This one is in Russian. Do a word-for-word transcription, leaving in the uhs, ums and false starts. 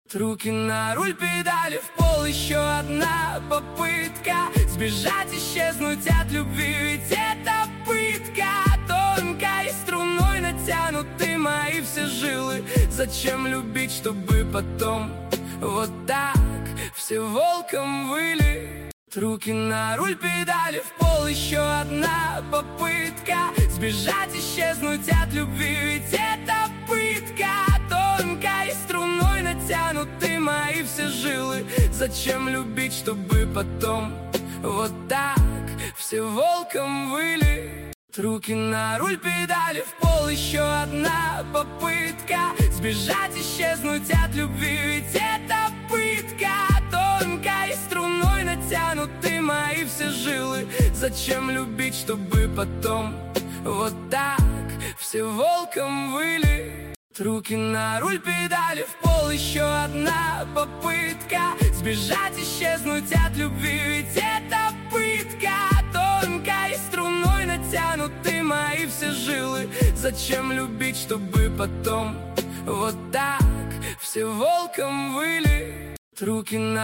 Руки на руль, педали в пол, еще одна попытка сбежать, исчезнуть от любви, ведь это пытка. Тонкой струной натянуты мои все жилы. Зачем любить, чтобы потом вот так все волком выли? Руки на руль, педали в пол, еще одна попытка сбежать, исчезнуть от любви, ведь это пытка. Тонкой струной натянуты мои все жилы. Зачем любить, чтобы потом вот так все волком выли? Руки на руль, педали в пол, еще одна попытка сбежать, исчезнуть от любви, ведь это пытка. Тонкой струной натянуты мои все жилы. Зачем любить, чтобы потом вот так все волком выли? Руки на руль, педали в пол, еще одна попытка сбежать, исчезнуть от любви, ведь это пытка. Тонкой струной натянуты мои все жилы. Зачем любить, чтобы потом вот так все волком выли? Руки на